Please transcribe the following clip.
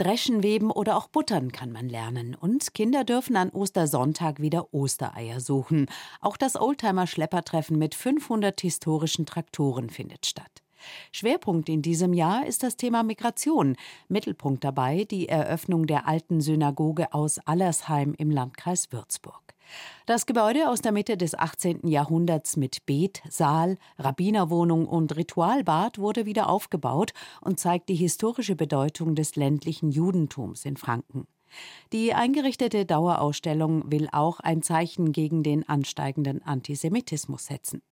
Dreschen, weben oder auch buttern kann man lernen. Und Kinder dürfen an Ostersonntag wieder Ostereier suchen. Auch das Oldtimer-Schleppertreffen mit 500 historischen Traktoren findet statt. Schwerpunkt in diesem Jahr ist das Thema Migration. Mittelpunkt dabei die Eröffnung der alten Synagoge aus Allersheim im Landkreis Würzburg. Das Gebäude aus der Mitte des 18. Jahrhunderts mit Bet, Saal, Rabbinerwohnung und Ritualbad wurde wieder aufgebaut und zeigt die historische Bedeutung des ländlichen Judentums in Franken. Die eingerichtete Dauerausstellung will auch ein Zeichen gegen den ansteigenden Antisemitismus setzen.